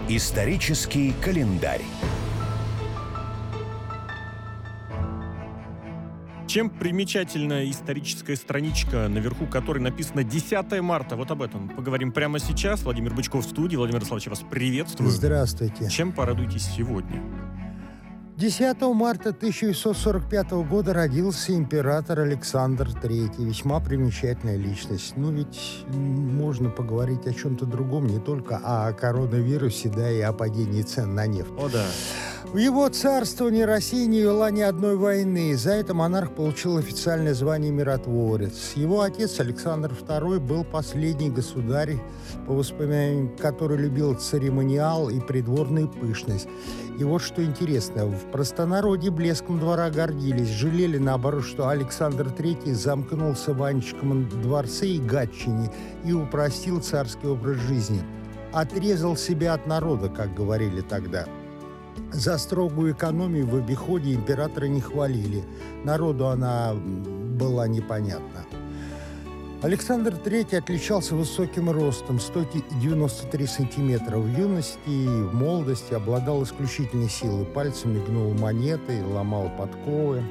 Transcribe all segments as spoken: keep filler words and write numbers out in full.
Исторический календарь. Чем примечательна историческая страничка, наверху которой написано десятое марта? Вот об этом поговорим прямо сейчас. Владимир Бычков в студии. Владимир Ярославович, я вас приветствую. Здравствуйте. Чем порадуетесь сегодня? десятого марта тысяча девятьсот сорок пятого года родился император Александр третий. Весьма примечательная личность. Ну ведь можно поговорить о чем-то другом, не только о коронавирусе, да, и о падении цен на нефть. О, да. В его царствовании Россия не вела ни одной войны. За это монарх получил официальное звание миротворец. Его отец Александр второй был последний государь, по воспоминаниям, который любил церемониал и придворную пышность. И вот что интересно, в простонародье блеском двора гордились, жалели, наоборот, что Александр третий замкнулся в Анечковом дворце и Гатчине и упростил царский образ жизни. Отрезал себя от народа, как говорили тогда. За строгую экономию в обиходе императора не хвалили. Народу она была непонятна. Александр третий отличался высоким ростом, сто девяносто три сантиметра. В юности и в молодости обладал исключительной силой. Пальцами гнул монеты, ломал подковы.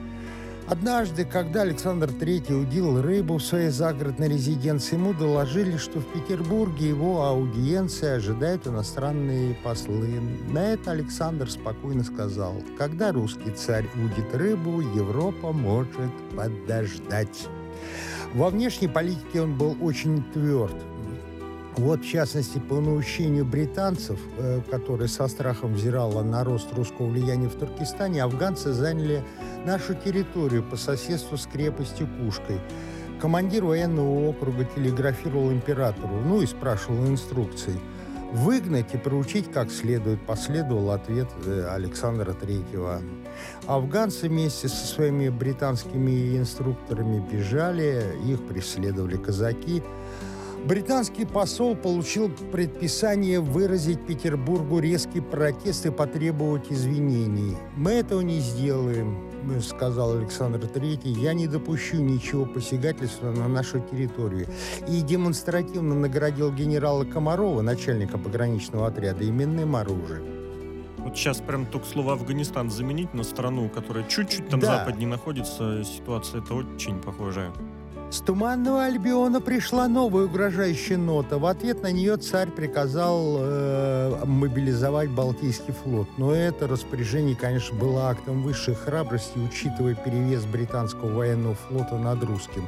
Однажды, когда Александр третий удил рыбу в своей загородной резиденции, ему доложили, что в Петербурге его аудиенция ожидают иностранные послы. На это Александр спокойно сказал: «Когда русский царь удит рыбу, Европа может подождать». Во внешней политике он был очень тверд. Вот, в частности, по наущению британцев, э, которые со страхом взирало на рост русского влияния в Туркестане, афганцы заняли нашу территорию по соседству с крепостью Кушкой. Командир военного округа телеграфировал императору, ну и спрашивал инструкции. Выгнать и проучить как следует, последовал ответ Александра третьего. Афганцы вместе со своими британскими инструкторами бежали, их преследовали казаки. Британский посол получил предписание выразить Петербургу резкий протест и потребовать извинений. «Мы этого не сделаем», — сказал Александр третий. «Я не допущу ничего посягательства на нашу территорию». И демонстративно наградил генерала Комарова, начальника пограничного отряда, именным оружием. Вот сейчас прям только слово «Афганистан» заменить на страну, которая чуть-чуть там да. западнее находится, ситуация это очень похожая. С Туманного Альбиона пришла новая угрожающая нота. В ответ на нее царь приказал э, мобилизовать Балтийский флот. Но это распоряжение, конечно, было актом высшей храбрости, учитывая перевес британского военного флота над русским.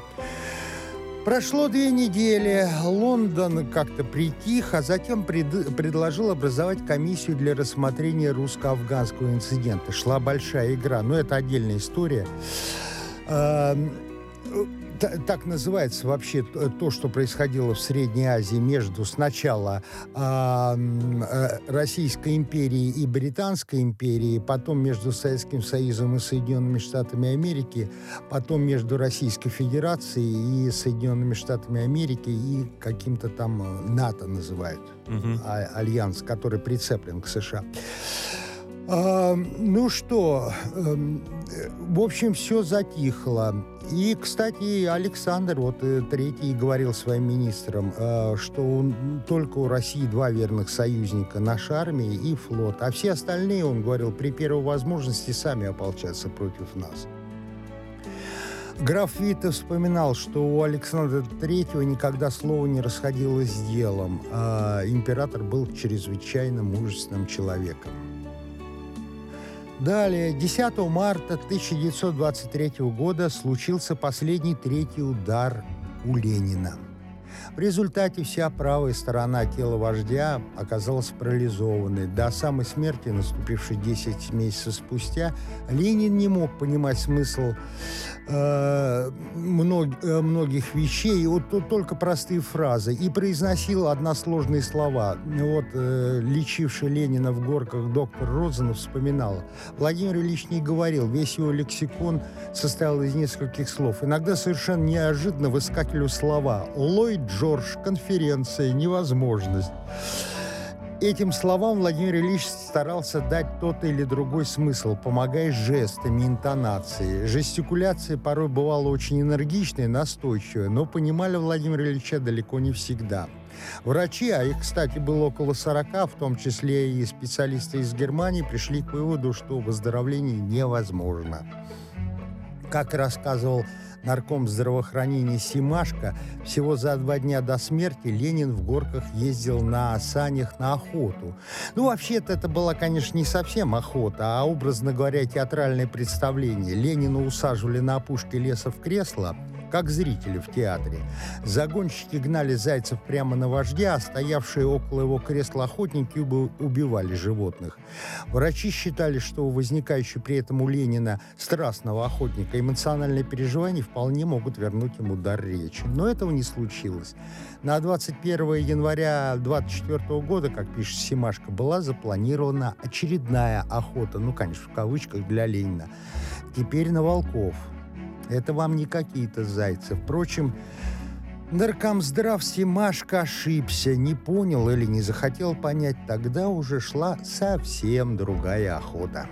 Прошло две недели. Лондон как-то притих, а затем пред, предложил образовать комиссию для рассмотрения русско-афганского инцидента. Шла большая игра, но это отдельная история. Э, Так называется вообще то, что происходило в Средней Азии между сначала э, Российской империей и Британской империей, потом между Советским Союзом и Соединенными Штатами Америки, потом между Российской Федерацией и Соединенными Штатами Америки и каким-то там НАТО называют, угу. а, альянс, который прицеплен к США. А, ну что, в общем, все затихло. И, кстати, Александр вот третий говорил своим министрам, что он, только у России два верных союзника: наша армия и флот. А все остальные, он говорил, при первой возможности сами ополчатся против нас. Граф Витте вспоминал, что у Александра третьего никогда слово не расходилось с делом, а император был чрезвычайно мужественным человеком. Далее, десятого марта тысяча девятьсот двадцать третьего года случился последний третий удар у Ленина. В результате вся правая сторона тела вождя оказалась парализованной. До самой смерти, наступившей десять месяцев спустя, Ленин не мог понимать смысл э, мног, э, многих вещей, вот тут только простые фразы, и произносил односложные слова. Вот э, лечивший Ленина в Горках доктор Розанов вспоминал: Владимир Ильич не говорил, весь его лексикон состоял из нескольких слов. Иногда совершенно неожиданно выскакивали слова: Ллойд Джордж, конференция, невозможность. Этим словам Владимир Ильич старался дать тот или другой смысл, помогая жестами, интонацией. Жестикуляция порой бывала очень энергичной и настойчивой, но понимали Владимира Ильича далеко не всегда. Врачи, а их, кстати, было около сорока, в том числе и специалисты из Германии, пришли к выводу, что выздоровление невозможно. Как рассказывал нарком здравоохранения Семашко, всего за два дня до смерти Ленин в Горках ездил на санях на охоту. Ну, вообще-то это была, конечно, не совсем охота, а, образно говоря, театральное представление. Ленина усаживали на опушке леса в кресло, как зрители в театре. Загонщики гнали зайцев прямо на вождя, а стоявшие около его кресла охотники убивали животных. Врачи считали, что у возникающего при этом у Ленина страстного охотника эмоциональные переживания вполне могут вернуть ему дар речи. Но этого не случилось. На двадцать первого января двадцать четвёртого года, как пишет Семашко, была запланирована очередная охота, ну, конечно, в кавычках, для Ленина. Теперь на волков. Это вам не какие-то зайцы. Впрочем, наркомздрав Семашко ошибся, не понял или не захотел понять. Тогда уже шла совсем другая охота.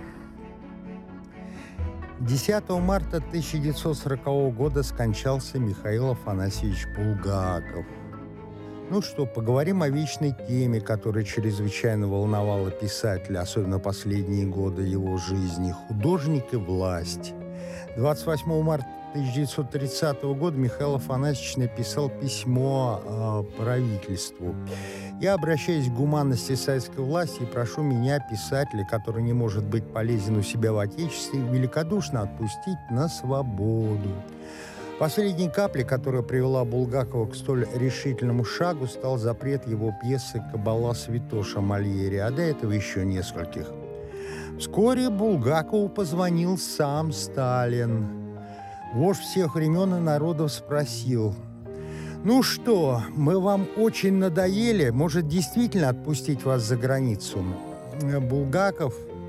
десятого марта тысяча девятьсот сорокового года скончался Михаил Афанасьевич Булгаков. Ну что, поговорим о вечной теме, которая чрезвычайно волновала писателя, особенно последние годы его жизни – художник и власть. двадцать восьмого марта тысяча девятьсот тридцатого года Михаил Афанасьевич написал письмо э, правительству. «Я обращаюсь к гуманности советской власти и прошу меня, писателя, который не может быть полезен у себя в Отечестве, великодушно отпустить на свободу». Последней каплей, которая привела Булгакова к столь решительному шагу, стал запрет его пьесы «Кабала Святоша» Мольере, а до этого еще нескольких. Вскоре Булгакову позвонил сам Сталин. Вождь всех времен и народов спросил: «Ну что, мы вам очень надоели? Может, действительно отпустить вас за границу?» Булгаков,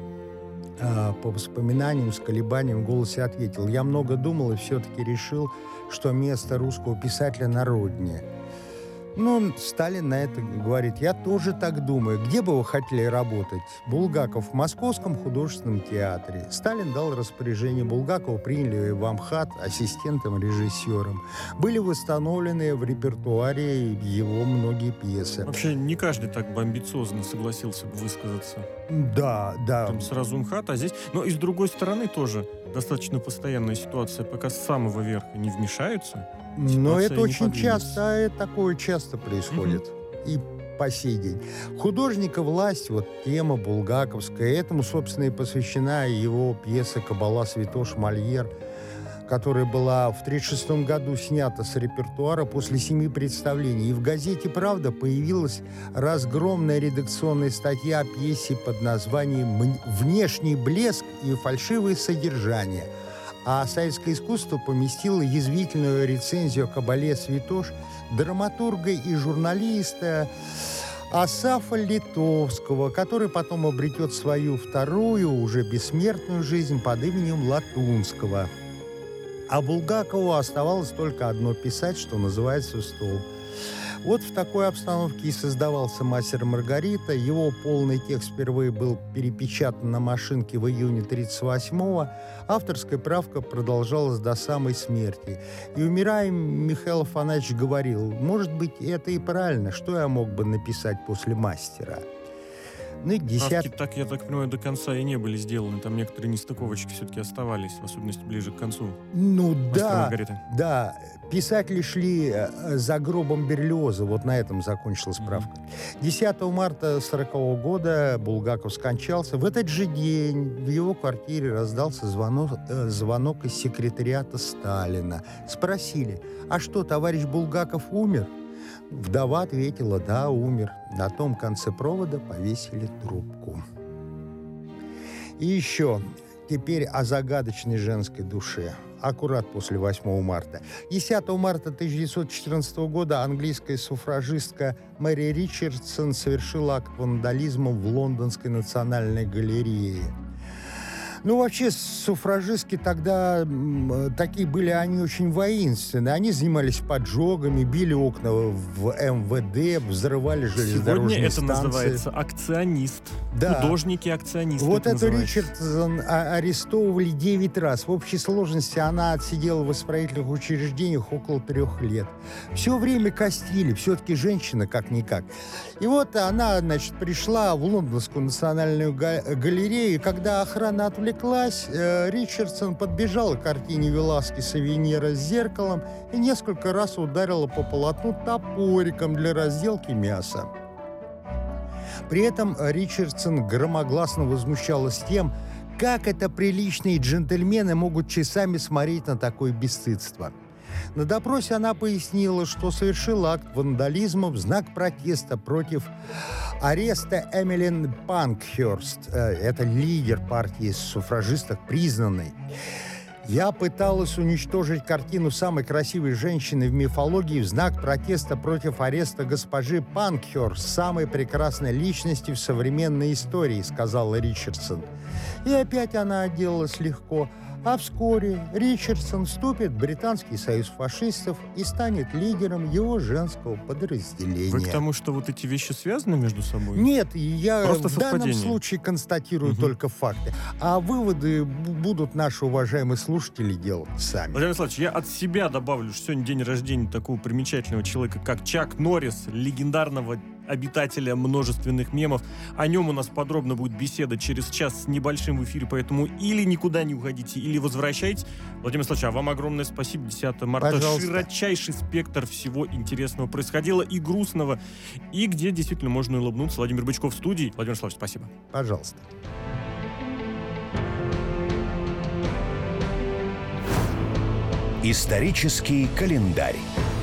по воспоминаниям, с колебанием в голосе ответил: «Я много думал и все-таки решил, что место русского писателя на родине». Ну, Сталин на это говорит: «Я тоже так думаю. Где бы вы хотели работать?» Булгаков: в Московском художественном театре. Сталин дал распоряжение. Булгакова приняли в Амхат ассистентом-режиссером. Были восстановлены в репертуаре его многие пьесы. Вообще, не каждый так бы амбициозно согласился бы высказаться. Да, да. Там сразу МХАТ, а здесь... Но и с другой стороны тоже достаточно постоянная ситуация, пока с самого верха не вмешаются. Но это очень часто, такое часто происходит. Mm-hmm. И по сей день. Художника власть, вот тема булгаковская, этому, собственно, и посвящена его пьеса «Кабала Святош» Мольер, которая была в тридцать шестом году снята с репертуара после семи представлений. И в газете «Правда» появилась разгромная редакционная статья о пьесе под названием «Внешний блеск и фальшивое содержание». А советское искусство поместило язвительную рецензию о «Кабале Святош» драматурга и журналиста Асафа Литовского, который потом обретет свою вторую, уже бессмертную жизнь под именем Латунского. А Булгакову оставалось только одно — писать, что называется, в стол. Вот в такой обстановке и создавался «Мастер и Маргарита». Его полный текст впервые был перепечатан на машинке в июне тридцать восьмого. Авторская правка продолжалась до самой смерти. И, умирая, Михаил Афанасьевич говорил: «Может быть, это и правильно. Что я мог бы написать после «Мастера»?» Ну и десят... Правки, так, я так понимаю, до конца и не были сделаны. Там некоторые нестыковочки все-таки оставались, в особенности ближе к концу. Ну да, Маргариты. да. Писатели шли за гробом Берлиоза. Вот на этом закончилась справка. Mm-hmm. десятого марта сорокового года Булгаков скончался. В этот же день в его квартире раздался звонок, э, звонок из секретариата Сталина. Спросили: «А что, товарищ Булгаков умер?» Вдова ответила: «Да, умер». На том конце провода повесили трубку. И еще теперь о загадочной женской душе. Аккурат после восьмого марта. десятого марта тысяча девятьсот четырнадцатого года английская суфражистка Мэри Ричардсон совершила акт вандализма в Лондонской национальной галерее. Ну, вообще, суфражистки тогда м, такие были, они очень воинственные. Они занимались поджогами, били окна в эм вэ дэ, взрывали железнодорожные станции. Сегодня это называется акционист. Да. Художники-акционисты. Вот это эту Ричардсон арестовывали девять раз. В общей сложности она отсидела в исправительных учреждениях около трех лет. Все время костили, все-таки женщина как-никак. И вот она, значит, пришла в Лондонскую национальную галерею, и когда охрана отвлеклась, э, Ричардсон подбежала к картине Веласкеса «Венера с зеркалом» и несколько раз ударила по полотну топориком для разделки мяса. При этом Ричардсон громогласно возмущалась тем, как это приличные джентльмены могут часами смотреть на такое бесстыдство. На допросе она пояснила, что совершила акт вандализма в знак протеста против ареста Эмилин Панкхёрст. Это лидер партии суфражисток, признанный. Я пыталась уничтожить картину самой красивой женщины в мифологии в знак протеста против ареста госпожи Панкхёрст, самой прекрасной личности в современной истории, сказала Ричардсон. И опять она отделалась легко. А вскоре Ричардсон вступит в Британский союз фашистов и станет лидером его женского подразделения. Вы к тому, что вот эти вещи связаны между собой? Нет, я Просто в данном случае констатирую угу. только факты. А выводы будут наши уважаемые слушатели делать сами. Владимир Владимирович, я от себя добавлю, что сегодня день рождения такого примечательного человека, как Чак Норрис, легендарного обитателя множественных мемов. О нем у нас подробно будет беседа через час с небольшим в эфире, поэтому или никуда не уходите, или возвращайтесь. Владимир Владимирович, а вам огромное спасибо. десятое марта. Пожалуйста. Широчайший спектр всего интересного происходило и грустного, и где действительно можно улыбнуться. Владимир Бычков в студии. Владимир Владимирович, спасибо. Пожалуйста. Исторический календарь.